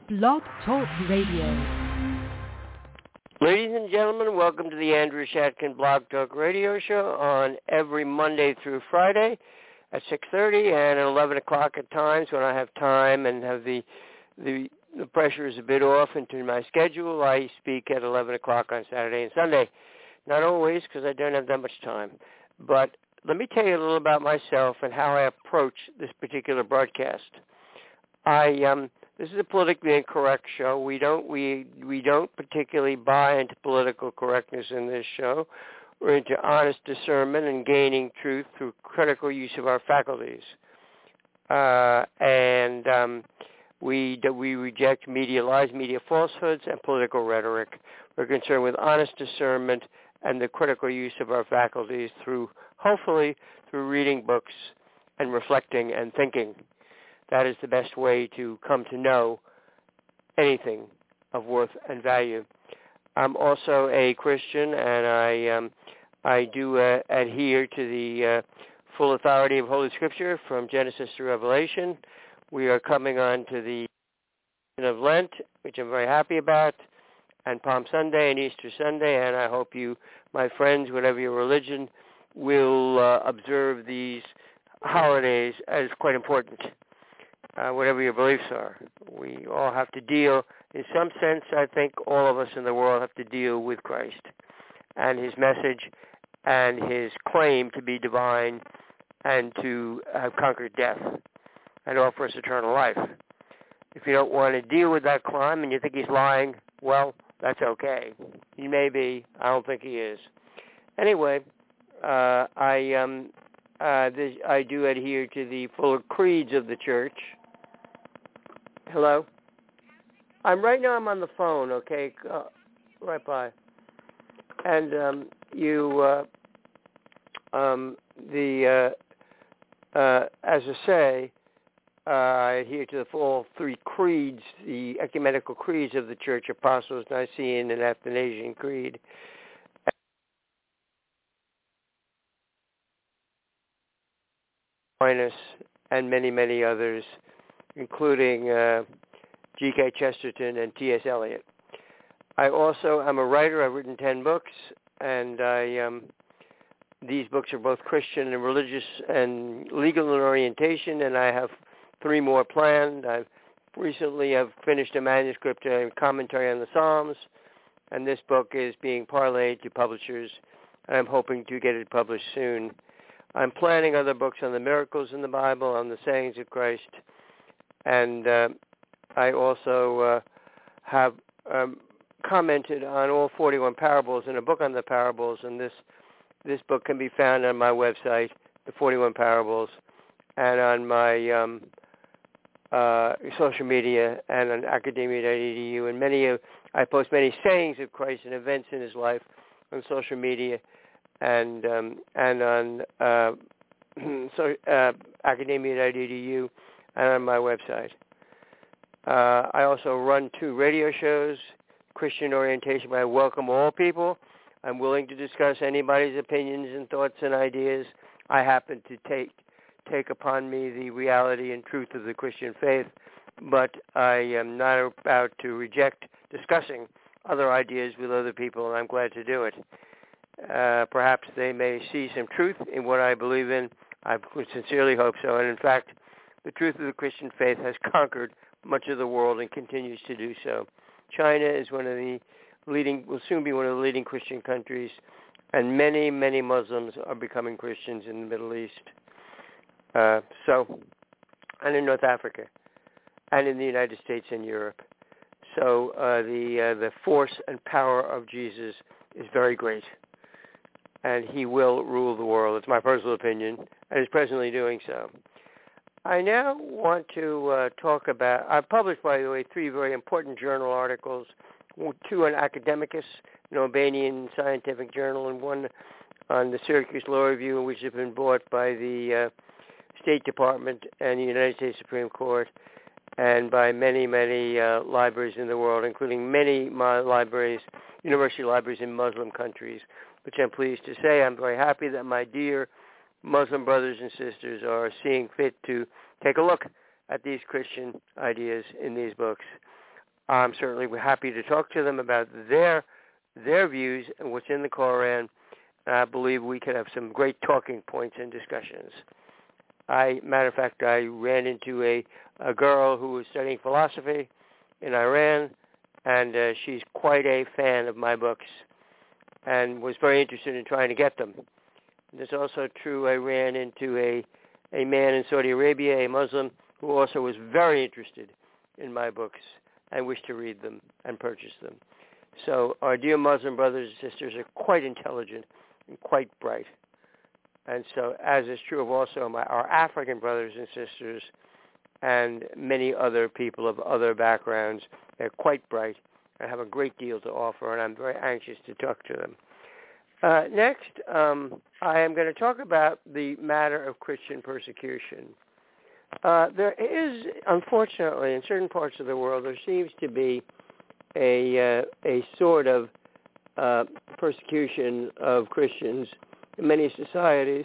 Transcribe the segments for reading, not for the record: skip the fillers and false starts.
Blog Talk Radio. Ladies and gentlemen, welcome to the Andrew Shatkin Blog Talk Radio Show on every Monday through Friday at 6:30 and at 11 o'clock at times when I have time and have the pressure is a bit off into my schedule. I speak at 11 o'clock on Saturday and Sunday. Not always, because I don't have that much time. But let me tell you a little about myself and how I approach this particular broadcast. This is a politically incorrect show. We don't particularly buy into political correctness in this show. We're into honest discernment and gaining truth through critical use of our faculties. We reject media lies, media falsehoods, and political rhetoric. We're concerned with honest discernment and the critical use of our faculties hopefully through reading books and reflecting and thinking. That is the best way to come to know anything of worth and value. I'm also a Christian, and I do adhere to the full authority of Holy Scripture from Genesis to Revelation. We are coming on to the season of Lent, which I'm very happy about, and Palm Sunday and Easter Sunday, and I hope you, my friends, whatever your religion, will observe these holidays as quite important. Whatever your beliefs are. We all have to deal, in some sense, I think all of us in the world have to deal with Christ and his message and his claim to be divine and to have conquered death and offer us eternal life. If you don't want to deal with that claim and you think he's lying, well, that's okay. He may be. I don't think he is. Anyway, I do adhere to the full creeds of the church. Hello? I'm on the phone, okay? Right by. And as I say, I adhere to the full three creeds, the ecumenical creeds of the Church: Apostles, Nicene, and Athanasian Creed. Aquinas, and many, many others, including G.K. Chesterton and T.S. Eliot. I also am a writer. I've written 10 books, and these books are both Christian and religious and legal in orientation, and I have 3 more planned. I've recently finished a manuscript and commentary on the Psalms, and this book is being parlayed to publishers, and I'm hoping to get it published soon. I'm planning other books on the miracles in the Bible, on the sayings of Christ, and I also have commented on all 41 parables in a book on the parables, and this book can be found on my website, The 41 Parables, and on my social media and on academia.edu, and I post many sayings of Christ and events in his life on social media and on academia.edu and on my website. I also run 2 radio shows, Christian orientation, but I welcome all people. I'm willing to discuss anybody's opinions and thoughts and ideas. I happen to take upon me the reality and truth of the Christian faith, but I am not about to reject discussing other ideas with other people, and I'm glad to do it. Perhaps they may see some truth in what I believe in. I would sincerely hope so. And in fact, the truth of the Christian faith has conquered much of the world and continues to do so. China is will soon be one of the leading Christian countries, and many, many Muslims are becoming Christians in the Middle East. And in North Africa, and in the United States and Europe. So the force and power of Jesus is very great, and he will rule the world. It's my personal opinion, and is presently doing so. I now want to talk about, I've published, by the way, 3 very important journal articles, 2 on Academicus, an Albanian scientific journal, and 1 on the Syracuse Law Review, which has been bought by the State Department and the United States Supreme Court, and by many, many libraries in the world, including many libraries, university libraries in Muslim countries, which I'm pleased to say. I'm very happy that my dear Muslim brothers and sisters are seeing fit to take a look at these Christian ideas in these books. I'm certainly happy to talk to them about their views and what's in the Koran. I believe we could have some great talking points and discussions. Matter of fact, I ran into a girl who was studying philosophy in Iran, and she's quite a fan of my books and was very interested in trying to get them. And it's also true I ran into a man in Saudi Arabia, a Muslim, who also was very interested in my books and wished to read them and purchase them. So our dear Muslim brothers and sisters are quite intelligent and quite bright. And so, as is true of also our African brothers and sisters and many other people of other backgrounds, they're quite bright and have a great deal to offer, and I'm very anxious to talk to them. Next, I am going to talk about the matter of Christian persecution. There is, unfortunately, in certain parts of the world, there seems to be a sort of persecution of Christians in many societies,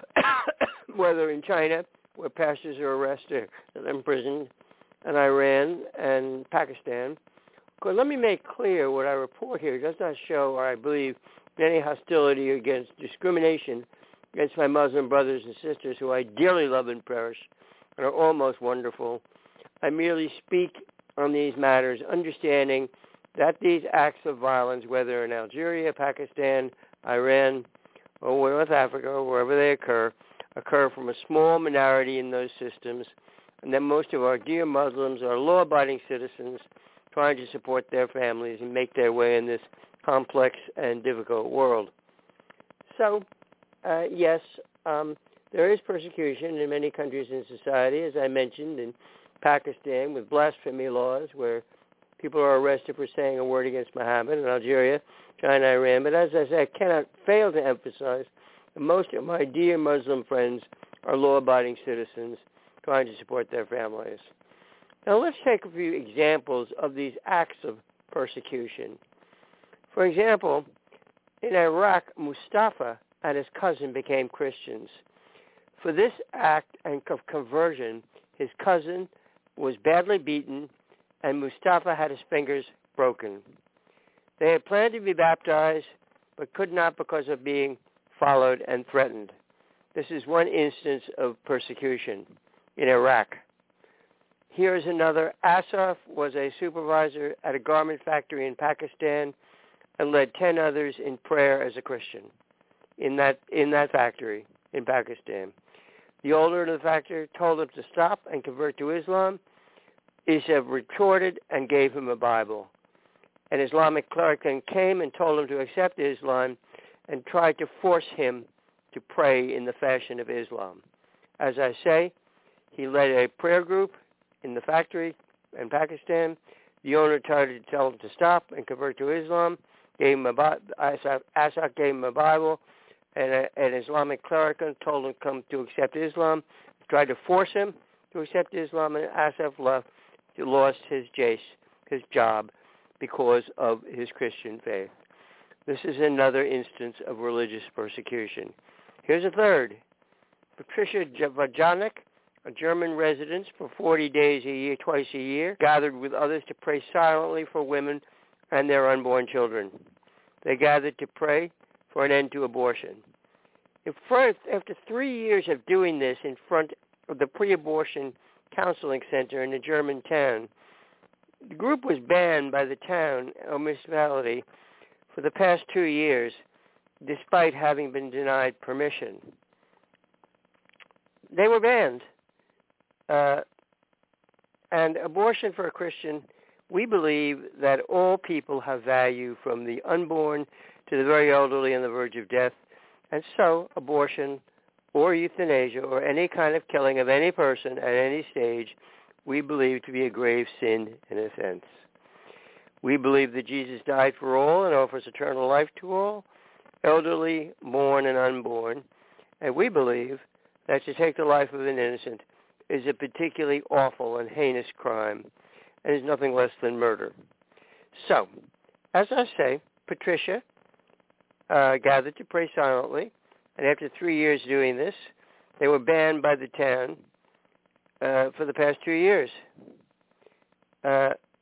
whether in China, where pastors are arrested and imprisoned, and Iran and Pakistan. But let me make clear what I report here does not show, or I believe, any hostility against discrimination against my Muslim brothers and sisters who I dearly love and cherish and are almost wonderful. I merely speak on these matters, understanding that these acts of violence, whether in Algeria, Pakistan, Iran, or North Africa, or wherever they occur from a small minority in those systems, and that most of our dear Muslims are law-abiding citizens trying to support their families and make their way in this complex and difficult world. So, yes, there is persecution in many countries in society, as I mentioned, in Pakistan with blasphemy laws where people are arrested for saying a word against Muhammad, in Algeria, China, Iran. But as I say, I cannot fail to emphasize that most of my dear Muslim friends are law-abiding citizens trying to support their families. Now let's take a few examples of these acts of persecution. For example, in Iraq, Mustafa and his cousin became Christians. For this act of conversion, his cousin was badly beaten and Mustafa had his fingers broken. They had planned to be baptized, but could not because of being followed and threatened. This is one instance of persecution in Iraq. Here is another. Asaf was a supervisor at a garment factory in Pakistan and led 10 others in prayer as a Christian in that factory in Pakistan. The owner of the factory told him to stop and convert to Islam. Asaf retorted and gave him a Bible. An Islamic cleric then came and told him to accept Islam and tried to force him to pray in the fashion of Islam. As I say, he led a prayer group in the factory in Pakistan. The owner tried to tell him to stop and convert to Islam. Asaf gave him a Bible, and an Islamic cleric told him to come to accept Islam. Tried to force him to accept Islam, and Asaf lost his job because of his Christian faith. This is another instance of religious persecution. Here's a third. Patricia Vajanek, a German resident for 40 days a year, twice a year, gathered with others to pray silently for women and their unborn children. They gathered to pray for an end to abortion. After 3 years of doing this in front of the pre-abortion counseling center in a German town, the group was banned by the town or municipality for the past 2 years, despite having been denied permission. They were banned. And abortion for a Christian, we believe that all people have value, from the unborn to the very elderly on the verge of death. And so abortion or euthanasia or any kind of killing of any person at any stage, we believe to be a grave sin and offense. We believe that Jesus died for all and offers eternal life to all, elderly, born, and unborn. And we believe that to take the life of an innocent is a particularly awful and heinous crime and is nothing less than murder. So, as I say, Patricia gathered to pray silently, and after 3 years doing this, they were banned by the town for the past 2 years.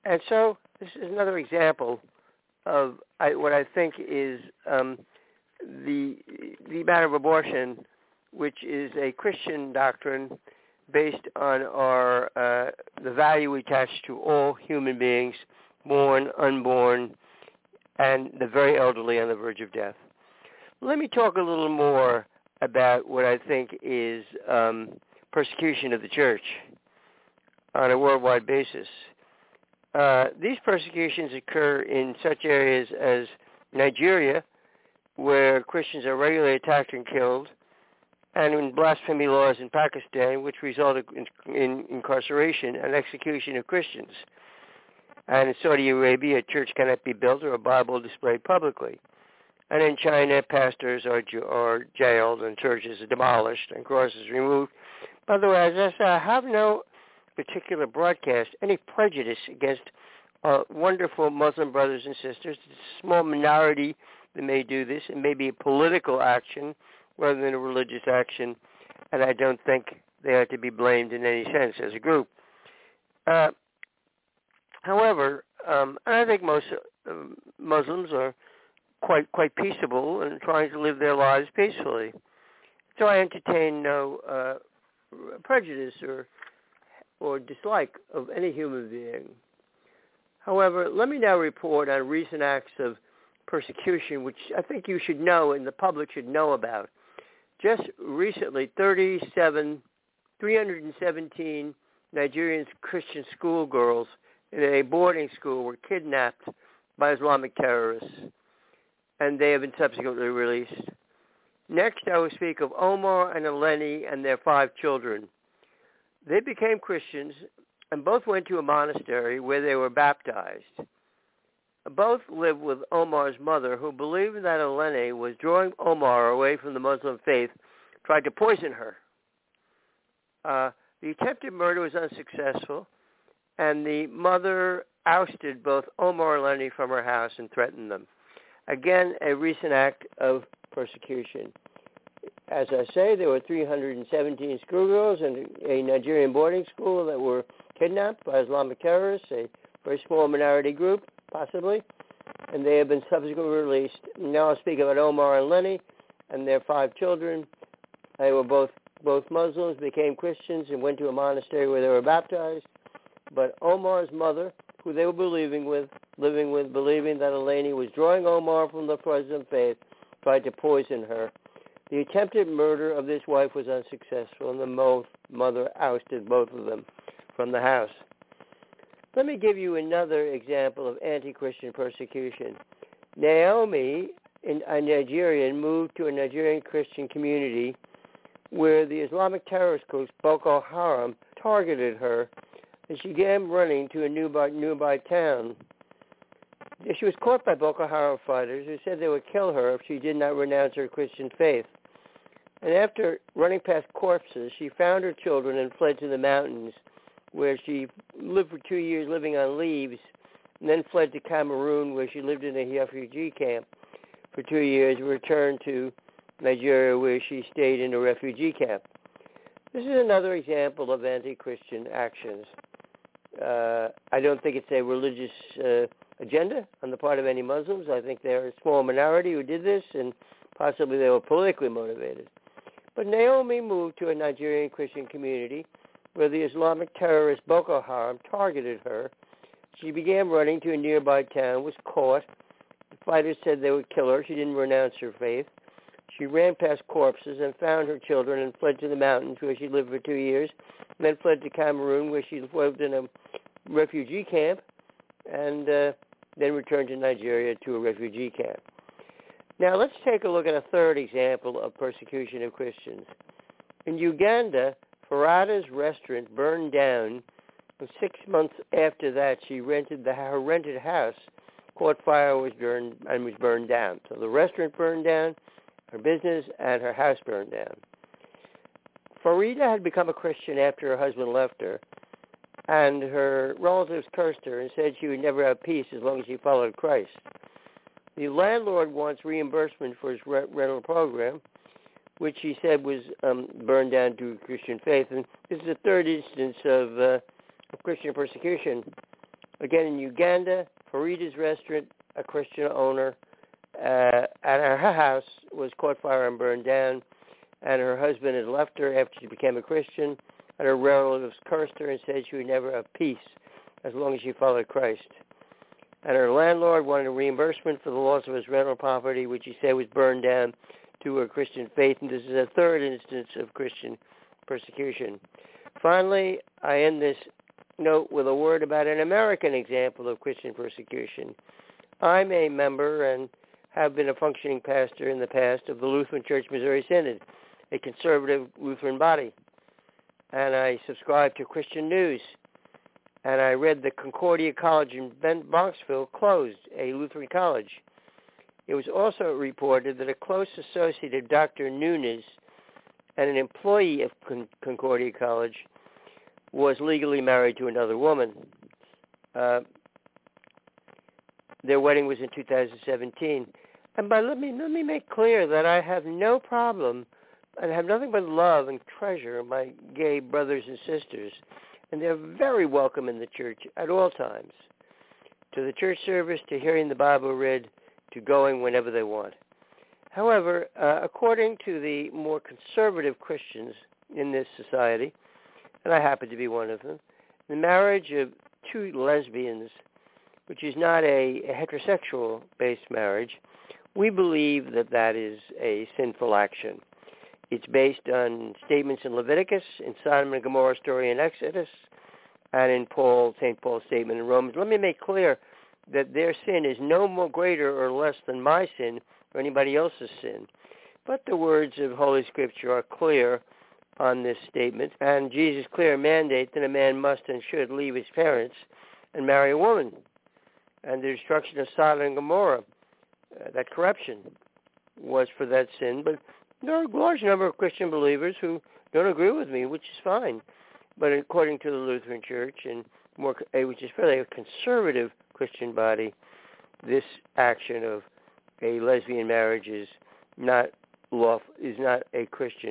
And so this is another example of what I think is the matter of abortion, which is a Christian doctrine based on the value we attach to all human beings, born, unborn, and the very elderly on the verge of death. Let me talk a little more about what I think is persecution of the church on a worldwide basis. These persecutions occur in such areas as Nigeria, where Christians are regularly attacked and killed, and in blasphemy laws in Pakistan, which resulted in incarceration and execution of Christians. And in Saudi Arabia, a church cannot be built or a Bible displayed publicly. And in China, pastors are jailed and churches are demolished and crosses removed. By the way, as I said, I have no particular broadcast any prejudice against wonderful Muslim brothers and sisters. It's a small minority that may do this. It may be a political action rather than a religious action, and I don't think they are to be blamed in any sense as a group. However, and I think most Muslims are quite peaceable and trying to live their lives peacefully. So I entertain no prejudice or dislike of any human being. However, let me now report on recent acts of persecution, which I think you should know and the public should know about. Just recently, 317 Nigerian Christian schoolgirls in a boarding school were kidnapped by Islamic terrorists, and they have been subsequently released. Next, I will speak of Omar and Eleni and their 5 children. They became Christians, and both went to a monastery where they were baptized. Both lived with Omar's mother, who believed that Eleni was drawing Omar away from the Muslim faith, tried to poison her. The attempted murder was unsuccessful, and the mother ousted both Omar and Eleni from her house and threatened them. Again, a recent act of persecution. As I say, there were 317 schoolgirls in a Nigerian boarding school that were kidnapped by Islamic terrorists, a very small minority group, possibly, and they have been subsequently released. Now I'll speak about Omar and Eleni and their 5 children. They were both Muslims, became Christians, and went to a monastery where they were baptized. But Omar's mother, who they were living with, believing that Eleni was drawing Omar from the Muslim faith, tried to poison her. The attempted murder of this wife was unsuccessful, and the mother ousted both of them from the house. Let me give you another example of anti-Christian persecution. Naomi, a Nigerian, moved to a Nigerian Christian community where the Islamic terrorist group Boko Haram targeted her, and she began running to a nearby town. She was caught by Boko Haram fighters who said they would kill her if she did not renounce her Christian faith. And after running past corpses, she found her children and fled to the mountains, where she lived for 2 years living on leaves, and then fled to Cameroon, where she lived in a refugee camp for 2 years, and returned to Nigeria, where she stayed in a refugee camp. This is another example of anti-Christian actions. I don't think it's a religious agenda on the part of any Muslims. I think they're a small minority who did this, and possibly they were politically motivated. But Naomi moved to a Nigerian Christian community where the Islamic terrorist Boko Haram targeted her. She began running to a nearby town, was caught. The fighters said they would kill her. She didn't renounce her faith. She ran past corpses and found her children and fled to the mountains where she lived for 2 years, and then fled to Cameroon where she lived in a refugee camp, and then returned to Nigeria to a refugee camp. Now let's take a look at a third example of persecution of Christians. In Uganda, Farada's restaurant burned down, and 6 months after that her rented house caught fire was burned down. So the restaurant burned down, her business, and her house burned down. Farida had become a Christian after her husband left her, and her relatives cursed her and said she would never have peace as long as she followed Christ. The landlord wants reimbursement for his rental program, which he said was burned down to Christian faith. And this is the third instance of Christian persecution Again, in Uganda, Farida's restaurant, a Christian owner, at her house was caught fire and burned down, and her husband had left her after she became a Christian, and her relatives cursed her and said she would never have peace as long as she followed Christ. And her landlord wanted a reimbursement for the loss of his rental property, which he said was burned down to her Christian faith, and this is a third instance of Christian persecution. Finally, I end this note with a word about an American example of Christian persecution. I'm a member and have been a functioning pastor in the past of the Lutheran Church Missouri Synod, a conservative Lutheran body. And I subscribe to Christian News. And I read the Concordia College in Bronxville closed, a Lutheran college. It was also reported that a close associate of Dr. Nunes and an employee of Concordia College was legally married to another woman. Their wedding was in 2017. And let me make clear that I have no problem and have nothing but love and treasure my gay brothers and sisters. And they're very welcome in the church at all times, to the church service, to hearing the Bible read, to going whenever they want. However, according to the more conservative Christians in this society, and I happen to be one of them, the marriage of two lesbians, which is not a heterosexual-based marriage, we believe that that is a sinful action. It's based on statements in Leviticus, in Sodom and Gomorrah story in Exodus, and in St. Paul's statement in Romans. Let me make clear that their sin is no more greater or less than my sin or anybody else's sin. But the words of Holy Scripture are clear on this statement, and Jesus' clear mandate that a man must and should leave his parents and marry a woman. And the destruction of Sodom and Gomorrah, that corruption, was for that sin. But there are a large number of Christian believers who don't agree with me, which is fine. But according to the Lutheran Church, and which is fairly a conservative Christian body, this action of a lesbian marriage is not lawful, is not a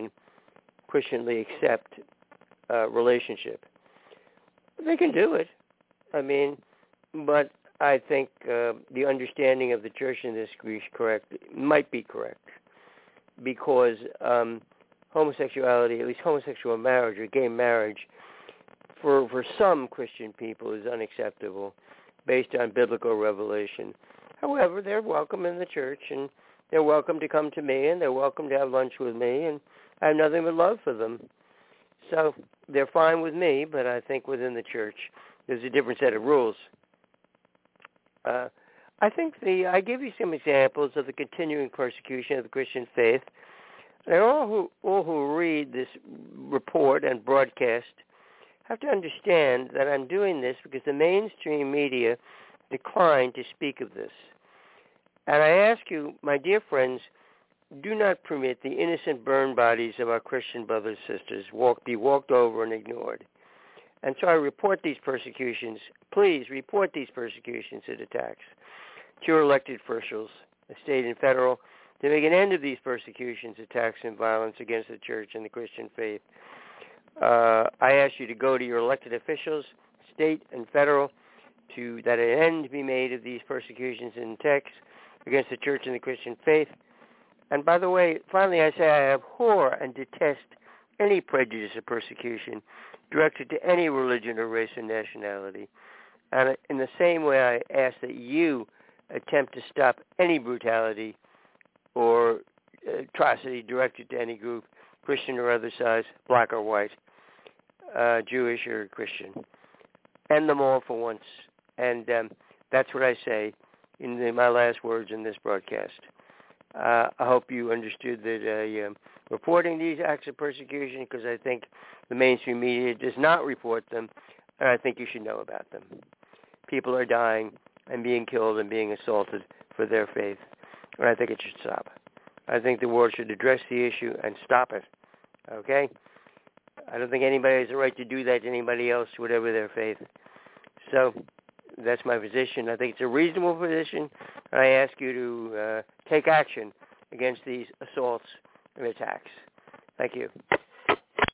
Christianly accept relationship. They can do it. I mean, but I think the understanding of the church in this is correct, might be correct, because homosexuality, at least homosexual marriage or gay marriage, for some Christian people is unacceptable based on biblical revelation. However, they're welcome in the church, and they're welcome to come to me, and they're welcome to have lunch with me, and I have nothing but love for them. So they're fine with me, but I think within the church there's a different set of rules. I think I give you some examples of the continuing persecution of the Christian faith. And all who read this report and broadcast have to understand that I'm doing this because the mainstream media declined to speak of this. And I ask you, my dear friends, do not permit the innocent burned bodies of our Christian brothers and sisters be walked over and ignored. And so I report these persecutions. Please report these persecutions and attacks to your elected officials, state and federal, to make an end of these persecutions, attacks, and violence against the church and the Christian faith. I ask you to go to your elected officials, state and federal, that an end be made of these persecutions and attacks against the church and the Christian faith. And by the way, finally I say I abhor and detest any prejudice or persecution directed to any religion or race or nationality. And in the same way, I ask that you attempt to stop any brutality or atrocity directed to any group, Christian or other size, black or white, Jewish or Christian. End them all for once. And that's what I say in my last words in this broadcast. I hope you understood that I am reporting these acts of persecution because I think the mainstream media does not report them, and I think you should know about them. People are dying and being killed and being assaulted for their faith, and I think it should stop. I think the world should address the issue and stop it, okay? I don't think anybody has a right to do that to anybody else, whatever their faith. So that's my position. I think it's a reasonable position, and I ask you to take action against these assaults and attacks. Thank you.